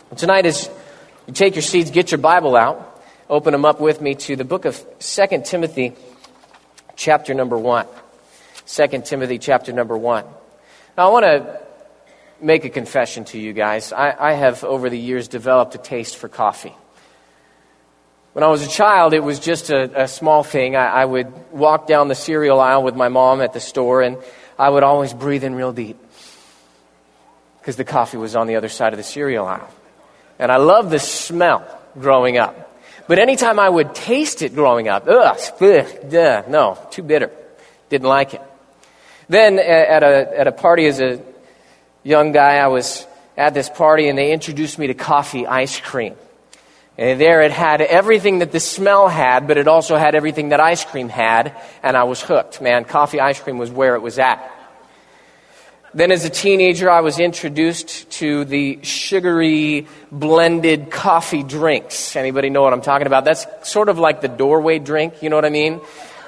Tonight, as you take your seats, get your Bible out, open them up with me to the book of 2 Timothy, chapter number 1. 2 Timothy, chapter number 1. Now, I want to make a confession to you guys. I have, over the years, developed a taste for coffee. When I was a child, it was just a small thing. I would walk down the cereal aisle with my mom at the store, and I would always breathe in real deep because the coffee was on the other side of the cereal aisle. And I loved the smell growing up. But anytime I would taste it growing up, no, too bitter. Didn't like it. Then at a party as a young guy, I was at this party and they introduced me to coffee ice cream. And there it had everything that the smell had, but it also had everything that ice cream had, and I was hooked. Man, coffee ice cream was where it was at. Then as a teenager, I was introduced to the sugary blended coffee drinks. Anybody know what I'm talking about? That's sort of like the doorway drink, you know what I mean?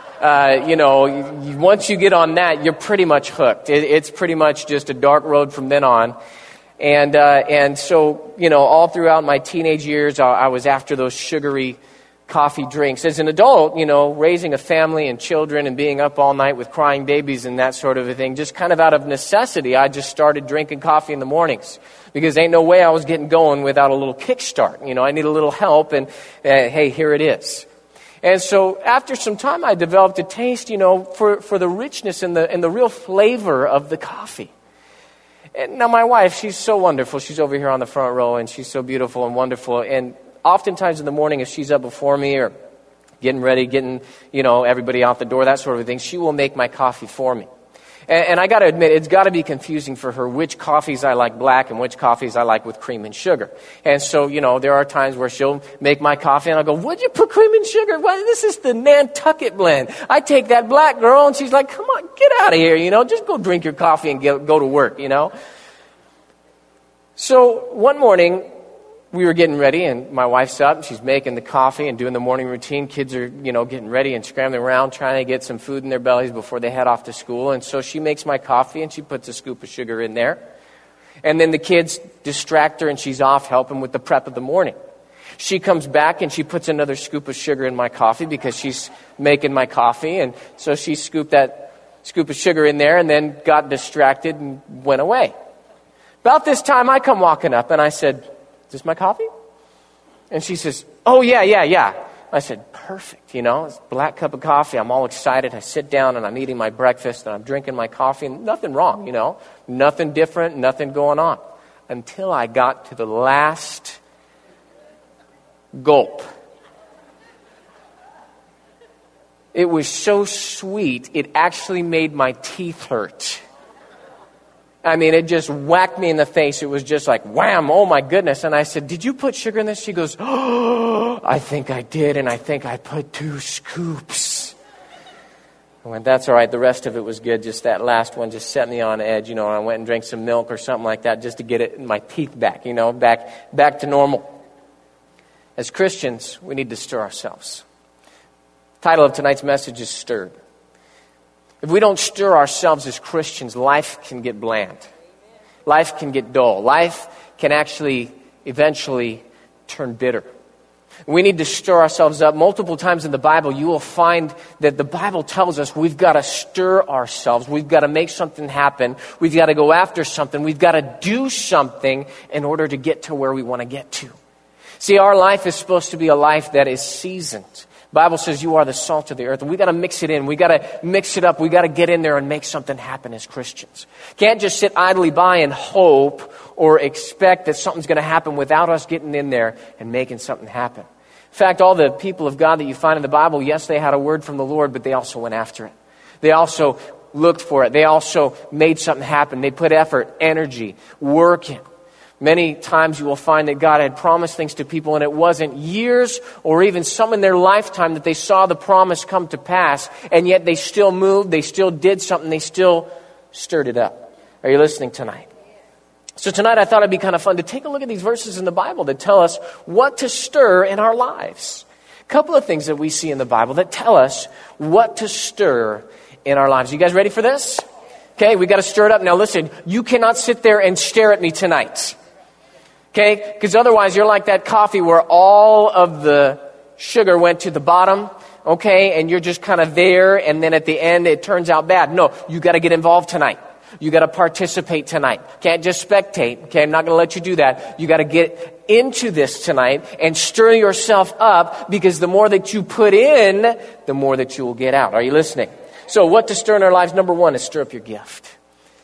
Once you get on that, you're pretty much hooked. It's pretty much just a dark road from then on. And so, all throughout my teenage years, I was after those sugary coffee drinks. As an adult, raising a family and children and being up all night with crying babies and that sort of a thing, just kind of out of necessity, I just started drinking coffee in the mornings because ain't no way I was getting going without a little kickstart. I need a little help, and hey, here it is. And so after some time, I developed a taste, for the richness and the real flavor of the coffee. And now my wife, she's so wonderful. She's over here on the front row, and she's so beautiful and wonderful. And oftentimes in the morning, if she's up before me or getting ready, everybody out the door, that sort of thing, she will make my coffee for me. And I got to admit, it's got to be confusing for her which coffees I like black and which coffees I like with cream and sugar. And so, there are times where she'll make my coffee and I'll go, "Would you put cream and sugar? Well, this is the Nantucket blend. I take that black, girl." And she's like, "Come on, get out of here, just go drink your coffee and go to work, So one morning, we were getting ready, and my wife's up. She's making the coffee and doing the morning routine. Kids are, getting ready and scrambling around, trying to get some food in their bellies before they head off to school. And so she makes my coffee, and she puts a scoop of sugar in there. And then the kids distract her, and she's off helping with the prep of the morning. She comes back, and she puts another scoop of sugar in my coffee because she's making my coffee. And so she scooped that scoop of sugar in there and then got distracted and went away. About this time, I come walking up, and I said, "Is this my coffee?" And she says, "Oh, yeah. I said, "Perfect, it's a black cup of coffee." I'm all excited. I sit down and I'm eating my breakfast and I'm drinking my coffee, and nothing wrong, nothing different, nothing going on. Until I got to the last gulp. It was so sweet, it actually made my teeth hurt. I mean, it just whacked me in the face. It was just like, wham, oh my goodness. And I said, "Did you put sugar in this?" She goes, "Oh, I think I did, and I think I put 2 scoops. I went, "That's all right. The rest of it was good. Just that last one just set me on edge, and I went and drank some milk or something like that just to get it in my teeth back, back to normal." As Christians, we need to stir ourselves. The title of tonight's message is Stirred. If we don't stir ourselves as Christians, life can get bland. Life can get dull. Life can actually eventually turn bitter. We need to stir ourselves up. Multiple times in the Bible, you will find that the Bible tells us we've got to stir ourselves. We've got to make something happen. We've got to go after something. We've got to do something in order to get to where we want to get to. See, our life is supposed to be a life that is seasoned. The Bible says you are the salt of the earth. And we got to mix it in. We got to mix it up. We got to get in there and make something happen as Christians. Can't just sit idly by and hope or expect that something's going to happen without us getting in there and making something happen. In fact, all the people of God that you find in the Bible, yes, they had a word from the Lord, but they also went after it. They also looked for it. They also made something happen. They put effort, energy, work in. Many times you will find that God had promised things to people, and it wasn't years or even some in their lifetime that they saw the promise come to pass, and yet they still moved, they still did something, they still stirred it up. Are you listening tonight? So tonight I thought it'd be kind of fun to take a look at these verses in the Bible that tell us what to stir in our lives. A couple of things that we see in the Bible that tell us what to stir in our lives. You guys ready for this? Okay, we got to stir it up. Now listen, you cannot sit there and stare at me tonight. Okay? Because otherwise you're like that coffee where all of the sugar went to the bottom. Okay? And you're just kind of there, and then at the end it turns out bad. No, you got to get involved tonight. You got to participate tonight. Can't just spectate. Okay, I'm not going to let you do that. You got to get into this tonight and stir yourself up, because the more that you put in, the more that you will get out. Are you listening? So what to stir in our lives? Number one is stir up your gift.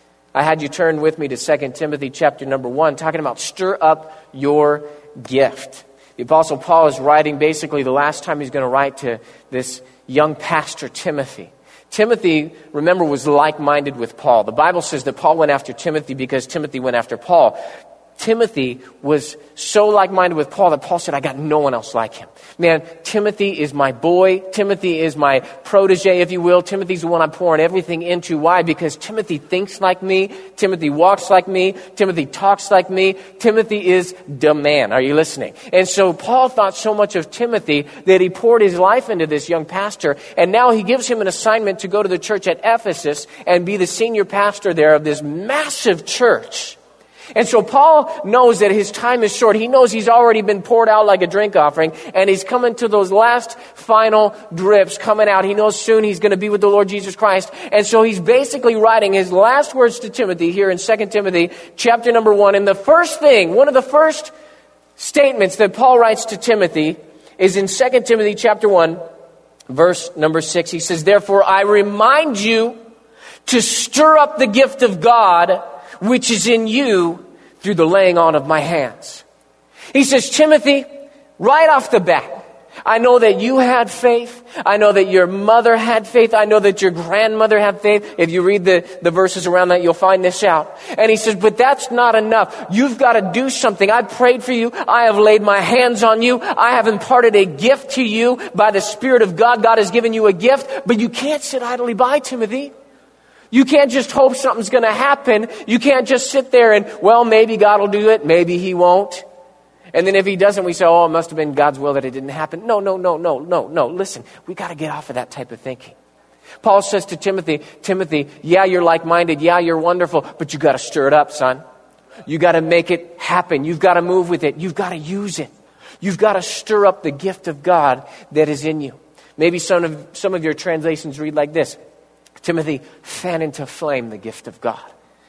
I had you turn with me to 2 Timothy chapter number 1, talking about stir up your gift. The Apostle Paul is writing basically the last time he's going to write to this young pastor, Timothy. Timothy, remember, was like-minded with Paul. The Bible says that Paul went after Timothy because Timothy went after Paul. Timothy was so like-minded with Paul that Paul said, I got no one else like him. Man, Timothy is my boy. Timothy is my protege, if you will. Timothy's the one I'm pouring everything into. Why? Because Timothy thinks like me. Timothy walks like me. Timothy talks like me. Timothy is the man. Are you listening? And so Paul thought so much of Timothy that he poured his life into this young pastor. And now he gives him an assignment to go to the church at Ephesus and be the senior pastor there of this massive church. And so Paul knows that his time is short. He knows he's already been poured out like a drink offering, and he's coming to those last final drips coming out. He knows soon he's going to be with the Lord Jesus Christ. And so he's basically writing his last words to Timothy here in 2 Timothy chapter number 1. And the first thing, one of the first statements that Paul writes to Timothy is in 2 Timothy chapter 1, verse number 6. He says, therefore, I remind you to stir up the gift of God which is in you through the laying on of my hands. He says, Timothy, right off the bat, I know that you had faith. I know that your mother had faith. I know that your grandmother had faith. If you read the verses around that, you'll find this out. And he says, but that's not enough. You've got to do something. I prayed for you. I have laid my hands on you. I have imparted a gift to you by the Spirit of God. God has given you a gift, but you can't sit idly by, Timothy. You can't just hope something's going to happen. You can't just sit there and, well, maybe God will do it. Maybe he won't. And then if he doesn't, we say, oh, it must have been God's will that it didn't happen. No. Listen, we got to get off of that type of thinking. Paul says to Timothy, yeah, you're like-minded. Yeah, you're wonderful, but you got to stir it up, son. You got to make it happen. You've got to move with it. You've got to use it. You've got to stir up the gift of God that is in you. Maybe some of your translations read like this. Timothy, fan into flame the gift of God.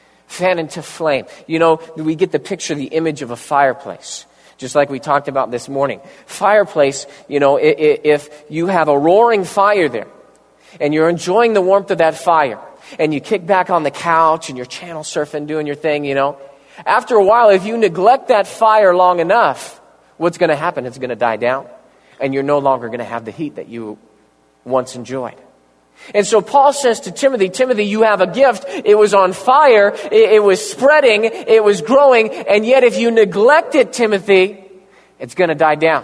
Fan into flame. You know, we get the picture, the image of a fireplace, just like we talked about this morning. Fireplace, you know, if you have a roaring fire there and you're enjoying the warmth of that fire and you kick back on the couch and you're channel surfing, doing your thing, you know, after a while, if you neglect that fire long enough, what's going to happen? It's going to die down and you're no longer going to have the heat that you once enjoyed. And so Paul says to Timothy, Timothy, you have a gift. It was on fire. It was spreading. It was growing. And yet if you neglect it, Timothy, it's going to die down.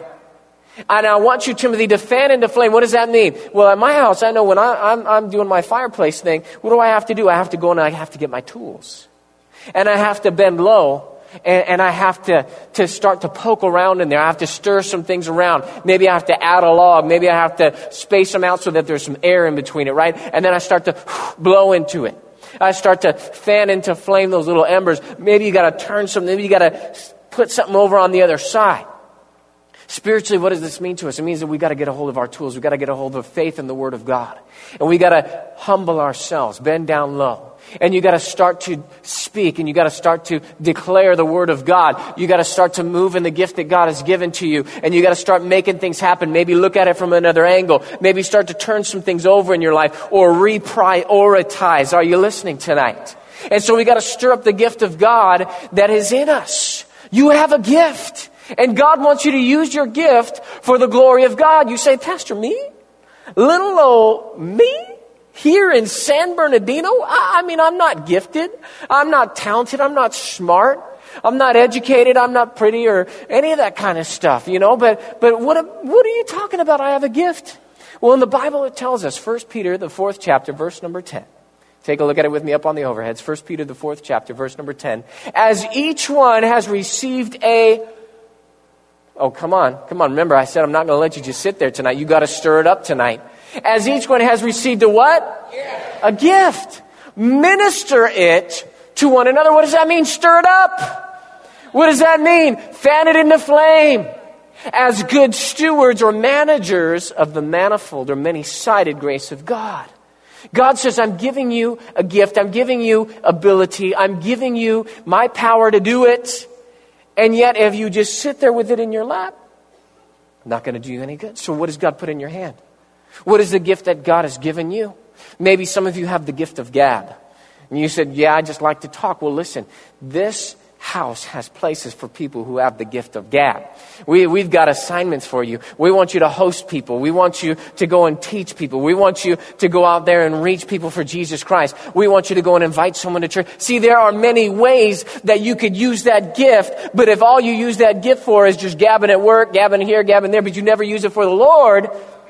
And I want you, Timothy, to fan into flame. What does that mean? Well, at my house, I know when I'm doing my fireplace thing, what do I have to do? I have to go and I have to get my tools. And I have to bend low. And I have to start to poke around in there. I have to stir some things around. Maybe I have to add a log. Maybe I have to space them out so that there's some air in between it, right? And then I start to blow into it. I start to fan into flame those little embers. Maybe you got to turn something. Maybe you got to put something over on the other side. Spiritually, what does this mean to us? It means that we got to get a hold of our tools. We got to get a hold of faith in the Word of God. And we got to humble ourselves, bend down low. And you got to start to speak and you got to start to declare the Word of God. You got to start to move in the gift that God has given to you. And you got to start making things happen. Maybe look at it from another angle. Maybe start to turn some things over in your life or reprioritize. Are you listening tonight? And so we got to stir up the gift of God that is in us. You have a gift. And God wants you to use your gift for the glory of God. You say, Pastor, me? Little old me? Here in San Bernardino? I mean, I'm not gifted. I'm not talented. I'm not smart. I'm not educated. I'm not pretty or any of that kind of stuff, you know. But what are you talking about? I have a gift. Well, in the Bible, it tells us, 1 Peter, the 4th chapter, verse number 10. Take a look at it with me up on the overheads. 1 Peter, the 4th chapter, verse number 10. As each one has received Oh, come on. Remember, I said I'm not going to let you just sit there tonight. You got to stir it up tonight. As each one has received a what? A gift. Minister it to one another. What does that mean? Stir it up. What does that mean? Fan it into flame. As good stewards or managers of the manifold or many-sided grace of God. God says, I'm giving you a gift. I'm giving you ability. I'm giving you my power to do it. And yet, if you just sit there with it in your lap, not going to do you any good. So what does God put in your hand? What is the gift that God has given you? Maybe some of you have the gift of gab. And you said, yeah, I just like to talk. Well, listen, this house has places for people who have the gift of gab. We've got assignments for you. We want you to host people. We want you to go and teach people. We want you to go out there and reach people for Jesus Christ. We want you to go and invite someone to church. See, there are many ways that you could use that gift, but if all you use that gift for is just gabbing at work, gabbing here, gabbing there, but you never use it for the Lord,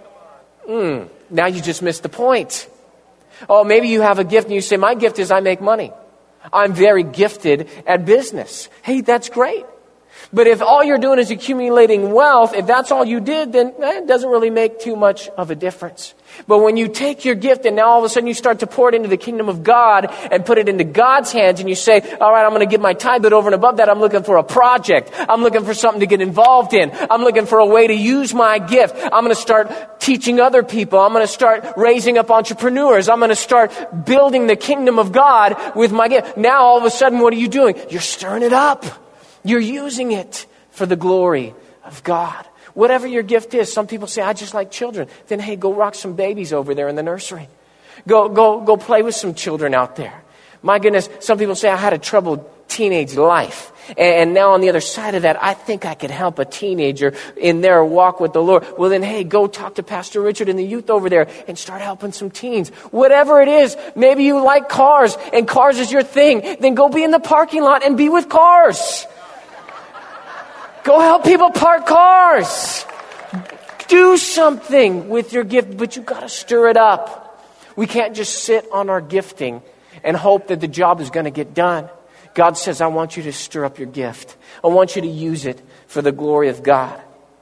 now you just missed the point. Oh, maybe you have a gift and you say, my gift is I make money. I'm very gifted at business. Hey, that's great. But if all you're doing is accumulating wealth, if that's all you did, then it doesn't really make too much of a difference. But when you take your gift and now all of a sudden you start to pour it into the kingdom of God and put it into God's hands and you say, all right, I'm going to give my tithe, but over and above that, I'm looking for a project. I'm looking for something to get involved in. I'm looking for a way to use my gift. I'm going to start teaching other people. I'm going to start raising up entrepreneurs. I'm going to start building the kingdom of God with my gift. Now all of a sudden, what are you doing? You're stirring it up. You're using it for the glory of God. Whatever your gift is, some people say, I just like children. Then, hey, go rock some babies over there in the nursery. Go play with some children out there. My goodness, some people say, I had a troubled teenage life. And now on the other side of that, I think I could help a teenager in their walk with the Lord. Well, then, hey, go talk to Pastor Richard and the youth over there and start helping some teens. Whatever it is, maybe you like cars and cars is your thing. Then go be in the parking lot and be with cars. Go help people park cars. Do something with your gift, but you've got to stir it up. We can't just sit on our gifting and hope that the job is going to get done. God says, I want you to stir up your gift. I want you to use it for the glory of God.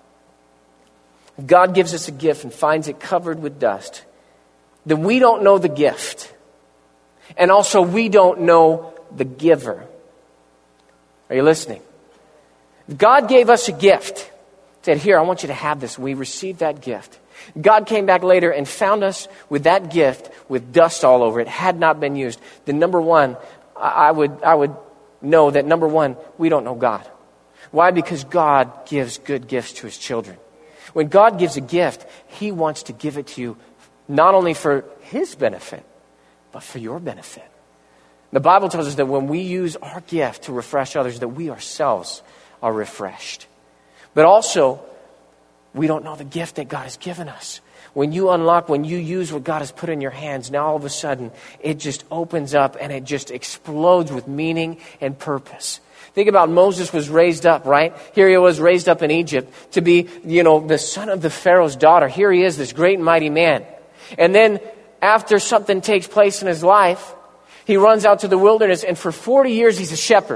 If God gives us a gift and finds it covered with dust, then we don't know the gift. And also, we don't know the giver. Are you listening? God gave us a gift. Said, here, I want you to have this. We received that gift. God came back later and found us with that gift with dust all over it, had not been used. Then number one, I would know that number one, we don't know God. Why? Because God gives good gifts to his children. When God gives a gift, he wants to give it to you not only for his benefit, but for your benefit. The Bible tells us that when we use our gift to refresh others, that we ourselves are refreshed. But also, we don't know the gift that God has given us. When you use what God has put in your hands, now all of a sudden, it just opens up and it just explodes with meaning and purpose. Think about Moses was raised up, right? Here he was raised up in Egypt to be, the son of the Pharaoh's daughter. Here he is, this great and mighty man. And then after something takes place in his life, he runs out to the wilderness and for 40 years he's a shepherd.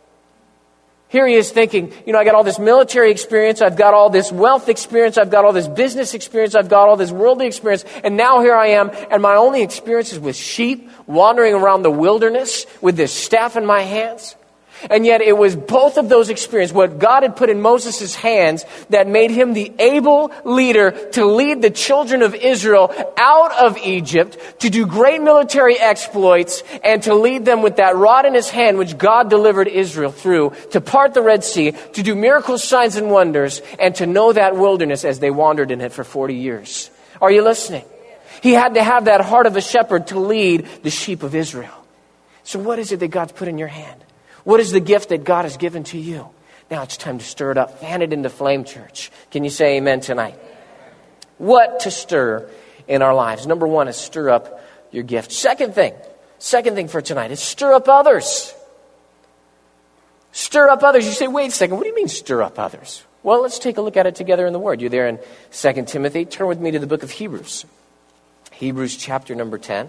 Here he is thinking, I got all this military experience, I've got all this wealth experience, I've got all this business experience, I've got all this worldly experience, and now here I am, and my only experience is with sheep, wandering around the wilderness with this staff in my hands. And yet it was both of those experiences, what God had put in Moses' hands, that made him the able leader to lead the children of Israel out of Egypt, to do great military exploits, and to lead them with that rod in his hand, which God delivered Israel through, to part the Red Sea, to do miracles, signs, and wonders, and to know that wilderness as they wandered in it for 40 years. Are you listening? He had to have that heart of a shepherd to lead the sheep of Israel. So what is it that God's put in your hand? What is the gift that God has given to you? Now it's time to stir it up. Fan it into flame, church. Can you say amen tonight? What to stir in our lives? Number one is stir up your gift. Second thing for tonight is stir up others. Stir up others. You say, wait a second, what do you mean stir up others? Well, let's take a look at it together in the Word. You're there in 2 Timothy. Turn with me to the book of Hebrews. Hebrews chapter number 10.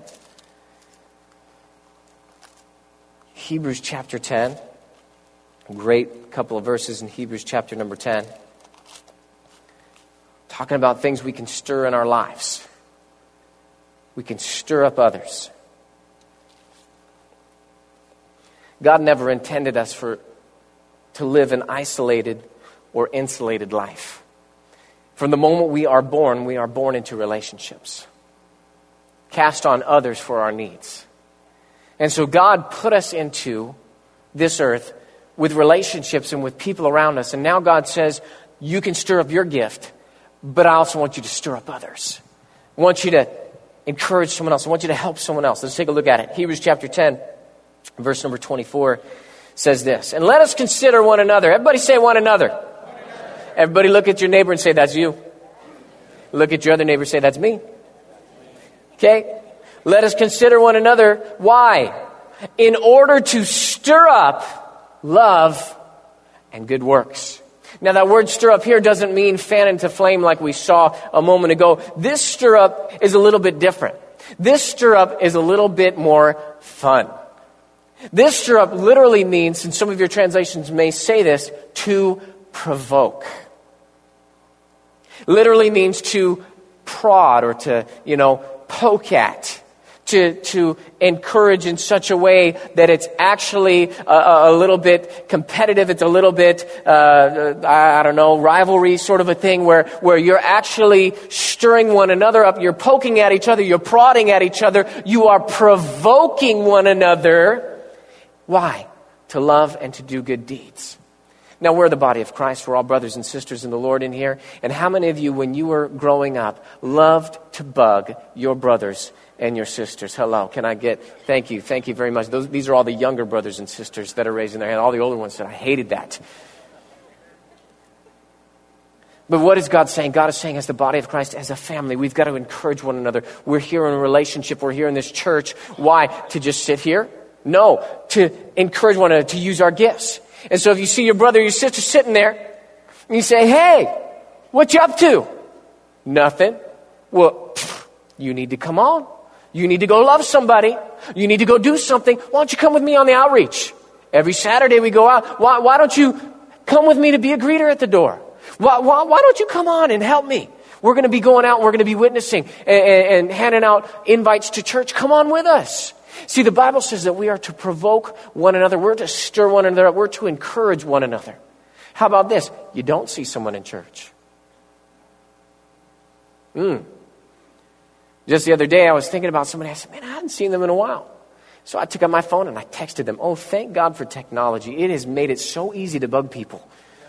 Hebrews chapter 10. Great couple of verses in Hebrews chapter number 10. Talking about things we can stir in our lives. We can stir up others. God never intended us for to live an isolated or insulated life. From the moment we are born into relationships. Cast on others for our needs. And so God put us into this earth with relationships and with people around us. And now God says, you can stir up your gift, but I also want you to stir up others. I want you to encourage someone else. I want you to help someone else. Let's take a look at it. Hebrews chapter 10, verse number 24 says this. And let us consider one another. Everybody say one another. Everybody look at your neighbor and say, that's you. Look at your other neighbor and say, that's me. Okay? Let us consider one another. Why? In order to stir up love and good works. Now that word stir up here doesn't mean fan into flame like we saw a moment ago. This stir up is a little bit different. This stir up is a little bit more fun. This stir up literally means, and some of your translations may say this, to provoke. Literally means to prod or to, poke at. To encourage in such a way that it's actually a little bit competitive. It's a little bit, rivalry sort of a thing where you're actually stirring one another up. You're poking at each other. You're prodding at each other. You are provoking one another. Why? To love and to do good deeds. Now, we're the body of Christ. We're all brothers and sisters in the Lord in here. And how many of you, when you were growing up, loved to bug your brothers and your sisters? Hello. Can I get, thank you very much. These are all the younger brothers and sisters that are raising their hand. All the older ones said, I hated that. But what is God saying? God is saying as the body of Christ, as a family, we've got to encourage one another. We're here in a relationship. We're here in this church. Why? To just sit here? No. To encourage one another, to use our gifts. And so if you see your brother or your sister sitting there, and you say, hey, what you up to? Nothing. Well, you need to come on. You need to go love somebody. You need to go do something. Why don't you come with me on the outreach? Every Saturday we go out. Why don't you come with me to be a greeter at the door? Why don't you come on and help me? We're going to be going out and we're going to be witnessing and handing out invites to church. Come on with us. See, the Bible says that we are to provoke one another. We're to stir one another up. We're to encourage one another. How about this? You don't see someone in church. Just the other day, I was thinking about somebody. I said, man, I hadn't seen them in a while. So I took out my phone and I texted them. Oh, thank God for technology. It has made it so easy to bug people.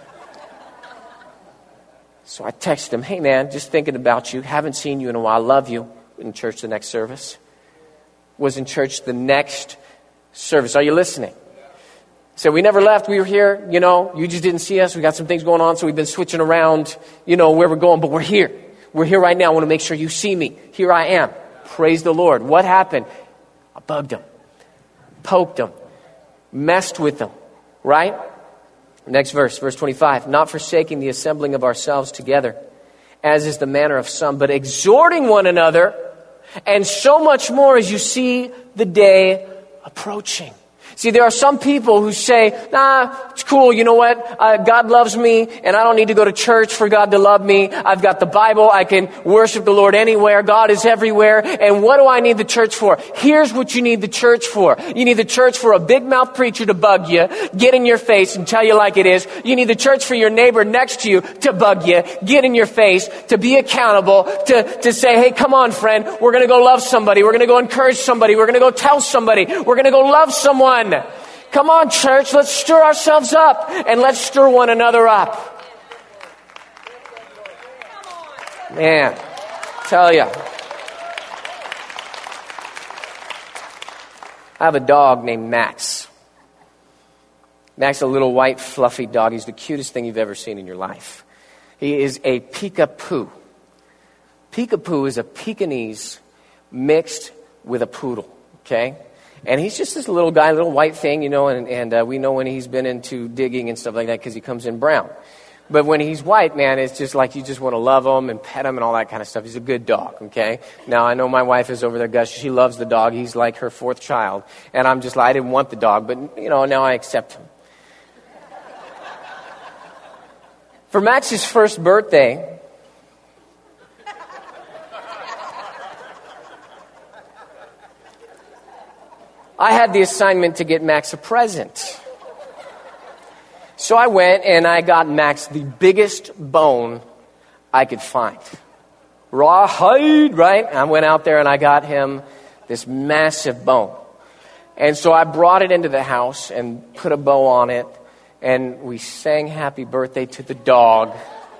So I texted them, hey, man, just thinking about you. Haven't seen you in a while. Love you. In church the next service. Was in church the next service. Are you listening? So we never left. We were here, you just didn't see us. We got some things going on, so we've been switching around, where we're going, but we're here. We're here right now. I want to make sure you see me. Here I am. Praise the Lord. What happened? I bugged them, poked them, messed with them, right? Next verse 25. Not forsaking the assembling of ourselves together, as is the manner of some, but exhorting one another, and so much more as you see the day approaching. See, there are some people who say, it's cool, you know what? God loves me, and I don't need to go to church for God to love me. I've got the Bible. I can worship the Lord anywhere. God is everywhere. And what do I need the church for? Here's what you need the church for. You need the church for a big-mouth preacher to bug you, get in your face and tell you like it is. You need the church for your neighbor next to you to bug you, get in your face, to be accountable, to say, hey, come on, friend. We're going to go love somebody. We're going to go encourage somebody. We're going to go tell somebody. We're going to go love someone. Come on, church, let's stir ourselves up and let's stir one another up. Man, tell you. I have a dog named Max. Max is a little white, fluffy dog. He's the cutest thing you've ever seen in your life. He is a Peekapoo. Peekapoo is a Pekingese mixed with a poodle, okay? And he's just this little guy, little white thing, and we know when he's been into digging and stuff like that because he comes in brown. But when he's white, man, it's just like you just want to love him and pet him and all that kind of stuff. He's a good dog, okay? Now, I know my wife is over there, guys. She loves the dog. He's like her fourth child. And I'm just like, I didn't want the dog, but, now I accept him. For Max's first birthday, I had the assignment to get Max a present. So I went and I got Max the biggest bone I could find. Rawhide, right? I went out there and I got him this massive bone. And so I brought it into the house and put a bow on it. And we sang happy birthday to the dog.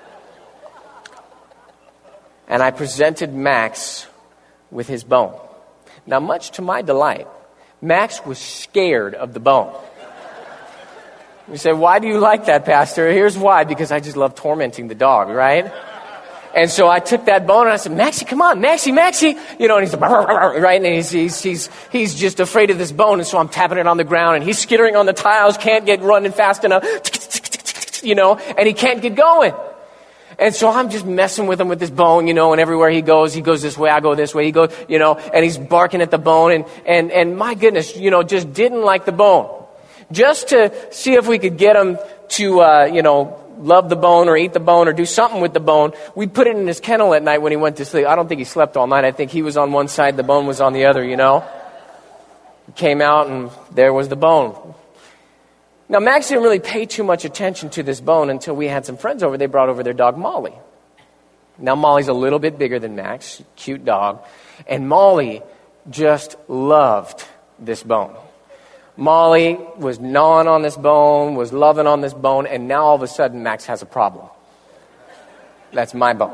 And I presented Max with his bone. Now, much to my delight, Max was scared of the bone. You say, why do you like that, Pastor? Here's why, because I just love tormenting the dog, right? And so I took that bone and I said, Maxie, come on, Maxie. You know, and he's like, right? And he's just afraid of this bone. And so I'm tapping it on the ground and he's skittering on the tiles, can't get running fast enough, you know, and he can't get going. And so I'm just messing with him with this bone, you know, and everywhere he goes this way, I go this way, he goes, you know, and he's barking at the bone and my goodness, you know, just didn't like the bone. Just to see if we could get him to, you know, love the bone or eat the bone or do something with the bone, we put it in his kennel at night when he went to sleep. I don't think he slept all night. I think he was on one side, the bone was on the other, you know. He came out and there was the bone. Now, Max didn't really pay too much attention to this bone until we had some friends over. They brought over their dog, Molly. Now, Molly's a little bit bigger than Max, cute dog. And Molly just loved this bone. Molly was gnawing on this bone, was loving on this bone, and now all of a sudden Max has a problem. That's my bone.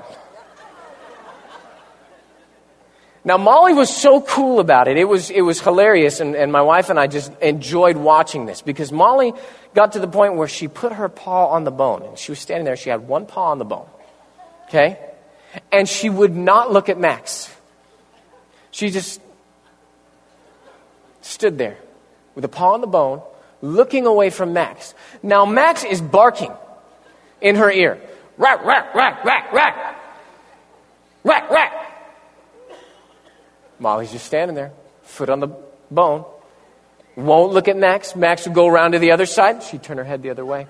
Now Molly was so cool about it. It was hilarious, and my wife and I just enjoyed watching this because Molly got to the point where she put her paw on the bone. And she was standing there, she had one paw on the bone. Okay? And she would not look at Max. She just stood there with a paw on the bone, looking away from Max. Now, Max is barking in her ear. Rack, rack, rack, rack, rack. Rack, rack. Molly's just standing there, foot on the bone. Won't look at Max. Max would go around to the other side. She'd turn her head the other way.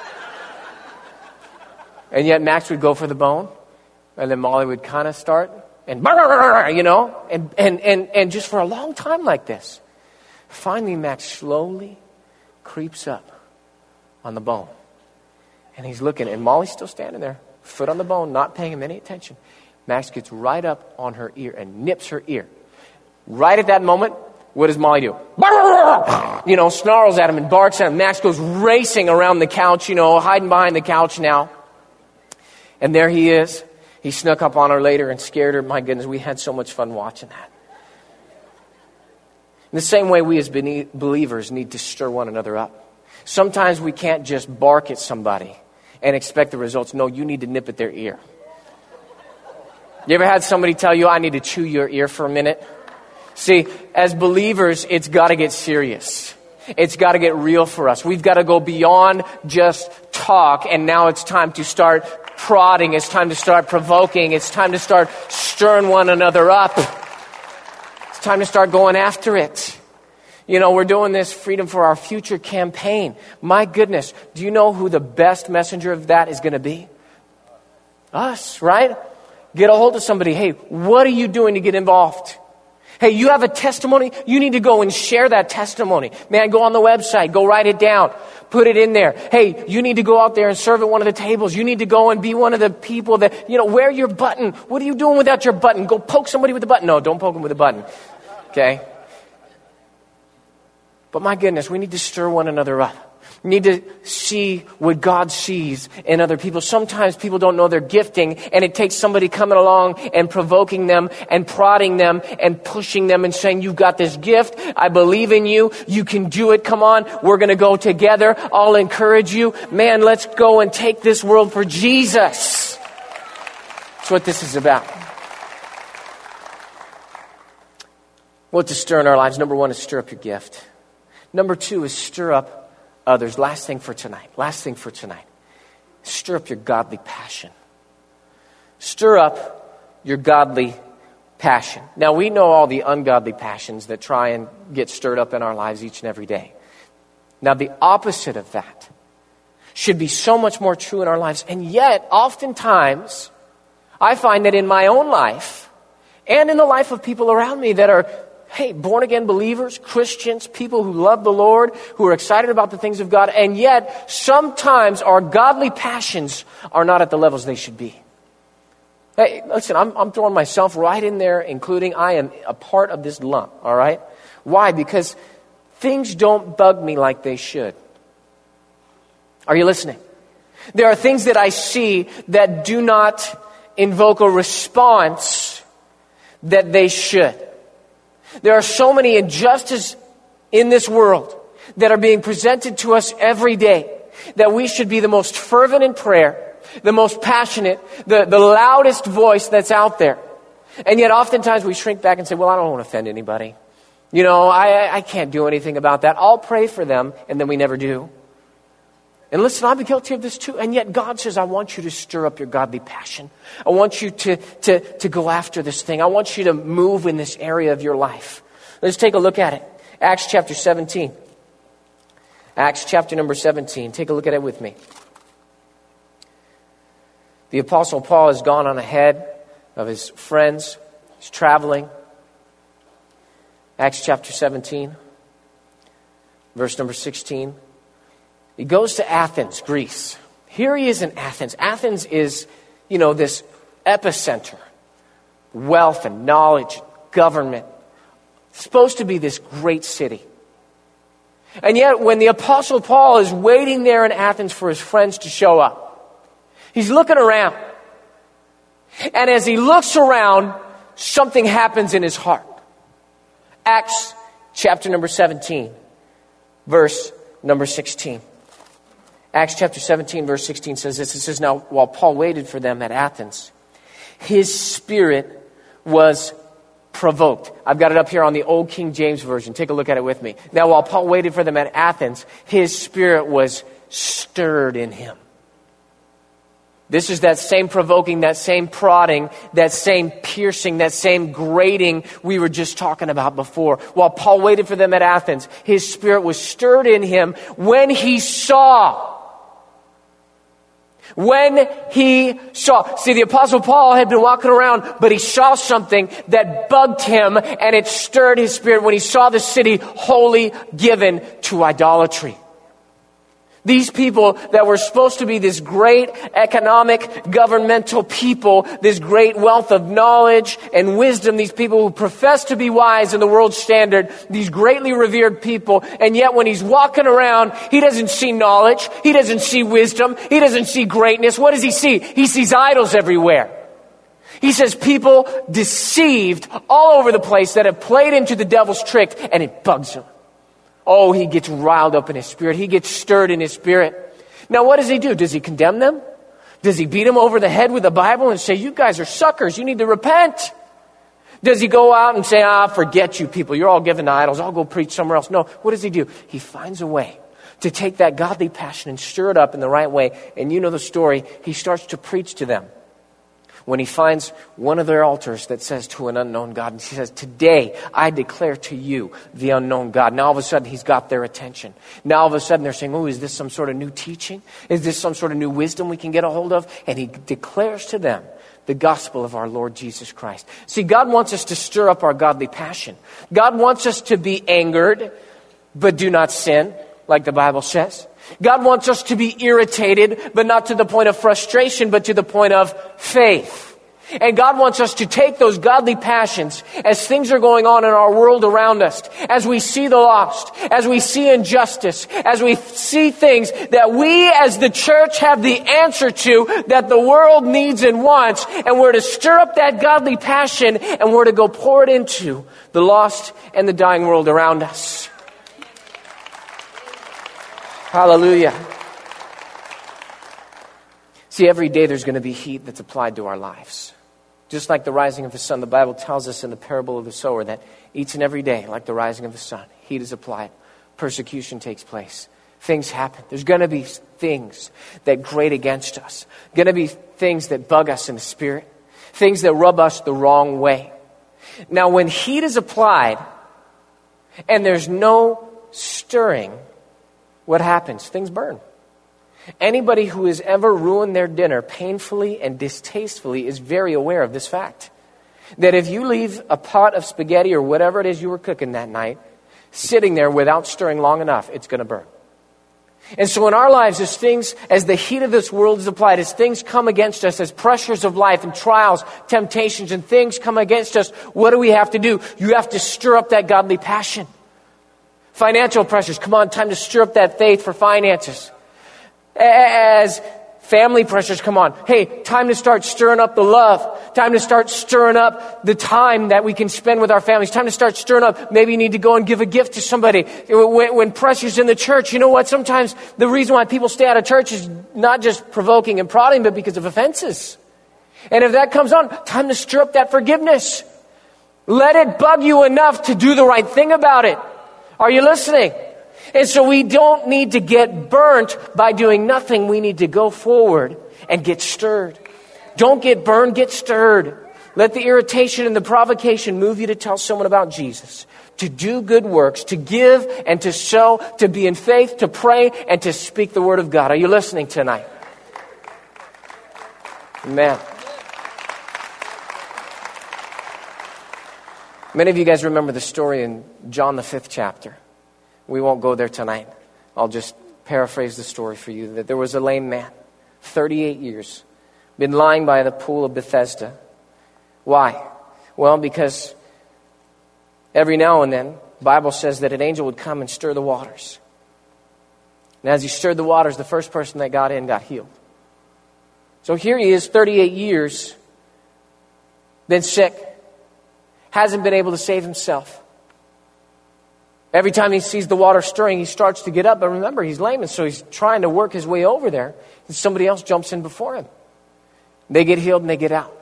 And yet Max would go for the bone. And then Molly would kind of start and, you know, and just for a long time like this. Finally, Max slowly creeps up on the bone. And he's looking, and Molly's still standing there, foot on the bone, not paying him any attention. Max gets right up on her ear and nips her ear. Right at that moment, what does Molly do? You know, snarls at him and barks at him. Max goes racing around the couch, you know, hiding behind the couch now. And there he is. He snuck up on her later and scared her. My goodness, we had so much fun watching that. In the same way, we as believers need to stir one another up. Sometimes we can't just bark at somebody and expect the results. No, you need to nip at their ear. You ever had somebody tell you, I need to chew your ear for a minute? See, as believers, it's got to get serious. It's got to get real for us. We've got to go beyond just talk, and now it's time to start prodding. It's time to start provoking. It's time to start stirring one another up. Time to start going after it. You know, we're doing this Freedom for Our Future campaign. My goodness, do you know who the best messenger of that is going to be? Us, right? Get a hold of somebody. Hey, what are you doing to get involved? Hey, you have a testimony? You need to go and share that testimony. Man, go on the website. Go write it down. Put it in there. Hey, you need to go out there and serve at one of the tables. You need to go and be one of the people that, you know, wear your button. What are you doing without your button? Go poke somebody with the button. No, don't poke them with a button. Okay? But my goodness, we need to stir one another up. We need to see what God sees in other people. Sometimes people don't know their gifting, and it takes somebody coming along and provoking them and prodding them and pushing them and saying, you've got this gift. I believe in you. You can do it. Come on. We're going to go together. I'll encourage you. Man, let's go and take this world for Jesus. That's what this is about. What to stir in our lives? Number one is stir up your gift. Number two is stir up others. Last thing for tonight. Stir up your godly passion. Stir up your godly passion. Now, we know all the ungodly passions that try and get stirred up in our lives each and every day. Now, the opposite of that should be so much more true in our lives. And yet, oftentimes, I find that in my own life and in the life of people around me that are Hey, born-again believers, Christians, people who love the Lord, who are excited about the things of God, and yet sometimes our godly passions are not at the levels they should be. Hey, listen, I'm throwing myself right in there, including I am a part of this lump, all right? Why? Because things don't bug me like they should. Are you listening? There are things that I see that do not invoke a response that they should. There are so many injustices in this world that are being presented to us every day that we should be the most fervent in prayer, the most passionate, the loudest voice that's out there. And yet oftentimes we shrink back and say, well, I don't want to offend anybody. You know, I can't do anything about that. I'll pray for them, and then we never do. And listen, I'm guilty of this too. And yet God says, I want you to stir up your godly passion. I want you to go after this thing. I want you to move in this area of your life. Let's take a look at it. Acts chapter 17. Acts chapter number 17. Take a look at it with me. The Apostle Paul has gone on ahead of his friends. He's traveling. Acts chapter 17, verse number 16. He goes to Athens, Greece. Here he is in Athens. Athens is, this epicenter. Wealth and knowledge, government. It's supposed to be this great city. And yet when the Apostle Paul is waiting there in Athens for his friends to show up, he's looking around. And as he looks around, something happens in his heart. Acts chapter number 17, verse number 16. Acts chapter 17, verse 16 says this. It says, now, while Paul waited for them at Athens, his spirit was provoked. I've got it up here on the old King James Version. Take a look at it with me. Now, while Paul waited for them at Athens, his spirit was stirred in him. This is that same provoking, that same prodding, that same piercing, that same grating we were just talking about before. While Paul waited for them at Athens, his spirit was stirred in him when he saw. See, the Apostle Paul had been walking around, but he saw something that bugged him, and it stirred his spirit when he saw the city wholly given to idolatry. These people that were supposed to be this great economic, governmental people, this great wealth of knowledge and wisdom, these people who profess to be wise in the world's standard, these greatly revered people, and yet when he's walking around, he doesn't see knowledge, he doesn't see wisdom, he doesn't see greatness. What does he see? He sees idols everywhere. He says people deceived all over the place that have played into the devil's trick, and it bugs him. Oh, he gets riled up in his spirit. He gets stirred in his spirit. Now, what does he do? Does he condemn them? Does he beat them over the head with the Bible and say, you guys are suckers, you need to repent? Does he go out and say, forget you people, you're all given to idols, I'll go preach somewhere else? No, what does he do? He finds a way to take that godly passion and stir it up in the right way. And you know the story. He starts to preach to them. When he finds one of their altars that says to an unknown God, and he says, today I declare to you the unknown God. Now all of a sudden he's got their attention. Now all of a sudden they're saying, oh, is this some sort of new teaching? Is this some sort of new wisdom we can get a hold of? And he declares to them the gospel of our Lord Jesus Christ. See, God wants us to stir up our godly passion. God wants us to be angered, but do not sin, like the Bible says. God wants us to be irritated, but not to the point of frustration, but to the point of faith. And God wants us to take those godly passions as things are going on in our world around us, as we see the lost, as we see injustice, as we see things that we as the church have the answer to, that the world needs and wants, and we're to stir up that godly passion, and we're to go pour it into the lost and the dying world around us. Hallelujah. See, every day there's going to be heat that's applied to our lives. Just like the rising of the sun, the Bible tells us in the parable of the sower that each and every day, like the rising of the sun, heat is applied. Persecution takes place. Things happen. There's going to be things that grate against us. Going to be things that bug us in the spirit. Things that rub us the wrong way. Now, when heat is applied and there's no stirring, what happens? Things burn. Anybody who has ever ruined their dinner painfully and distastefully is very aware of this fact. that if you leave a pot of spaghetti or whatever it is you were cooking that night sitting there without stirring long enough, it's going to burn. And so in our lives, as the heat of this world is applied, as things come against us, as pressures of life and trials, temptations and things come against us, what do we have to do? You have to stir up that godly passion. Financial pressures, come on, time to stir up that faith for finances. As family pressures, come on, hey, time to start stirring up the love. Time to start stirring up the time that we can spend with our families. Time to start stirring up, maybe you need to go and give a gift to somebody. When pressure's in the church, you know what? Sometimes the reason why people stay out of church is not just provoking and prodding, but because of offenses. And if that comes on, time to stir up that forgiveness. Let it bug you enough to do the right thing about it. Are you listening? And so we don't need to get burnt by doing nothing. We need to go forward and get stirred. Don't get burned, get stirred. Let the irritation and the provocation move you to tell someone about Jesus, to do good works, to give and to sow, to be in faith, to pray, and to speak the word of God. Are you listening tonight? Amen. Many of you guys remember the story in John the 5th chapter. We won't go there tonight. I'll just paraphrase the story for you. That there was a lame man, 38 years, been lying by the pool of Bethesda. Why? Well, because every now and then, the Bible says that an angel would come and stir the waters. And as he stirred the waters, the first person that got in got healed. So here he is, 38 years, been sick, hasn't been able to save himself. Every time he sees the water stirring, he starts to get up. But remember, he's lame, and so he's trying to work his way over there. And somebody else jumps in before him. They get healed and they get out.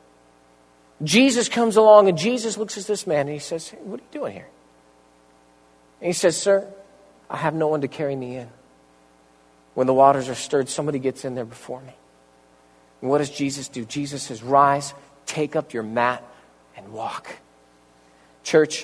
Jesus comes along, and Jesus looks at this man, and he says, hey, what are you doing here? And he says, sir, I have no one to carry me in. When the waters are stirred, somebody gets in there before me. And what does Jesus do? Jesus says, rise, take up your mat, and walk. Church,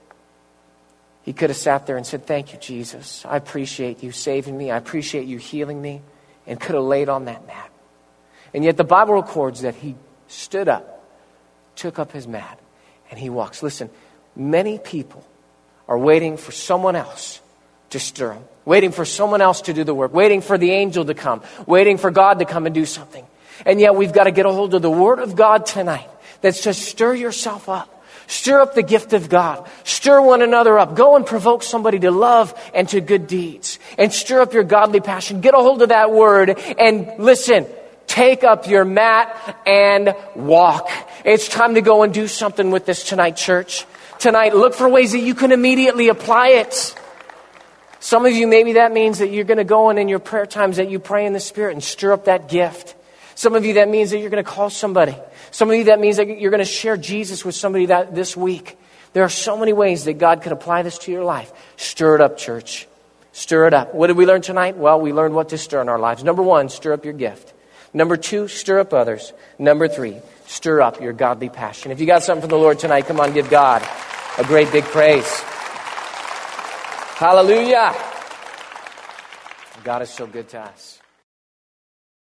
he could have sat there and said, thank you, Jesus. I appreciate you saving me. I appreciate you healing me. And could have laid on that mat. And yet the Bible records that he stood up, took up his mat, and he walks. Listen, many people are waiting for someone else to stir them. Waiting for someone else to do the work. Waiting for the angel to come. Waiting for God to come and do something. And yet we've got to get a hold of the Word of God tonight. That says, stir yourself up. Stir up the gift of God. Stir one another up. Go and provoke somebody to love and to good deeds. And stir up your godly passion. Get a hold of that word and listen. Take up your mat and walk. It's time to go and do something with this tonight, church. Tonight, look for ways that you can immediately apply it. Some of you, maybe that means that you're going to go in your prayer times that you pray in the Spirit and stir up that gift. Some of you, that means that you're going to call somebody. Some of you, that means that you're going to share Jesus with somebody this week. There are so many ways that God could apply this to your life. Stir it up, church. Stir it up. What did we learn tonight? Well, we learned what to stir in our lives. Number 1, stir up your gift. Number 2, stir up others. Number 3, stir up your godly passion. If you got something from the Lord tonight, come on, give God a great big praise. Hallelujah. God is so good to us.